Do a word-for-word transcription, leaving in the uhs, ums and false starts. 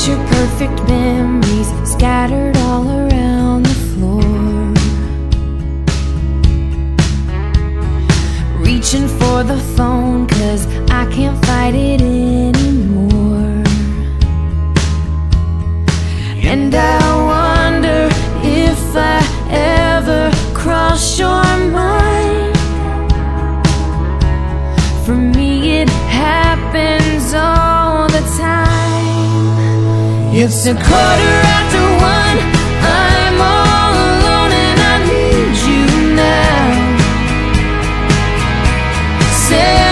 Picture perfect memories scattered all around the floor. Reaching for the phone 'cause I can't fight it anymore. And I wonder if I ever cross your mind. For me it happens all the time. It's a quarter after one, I'm all alone and I need you now. Say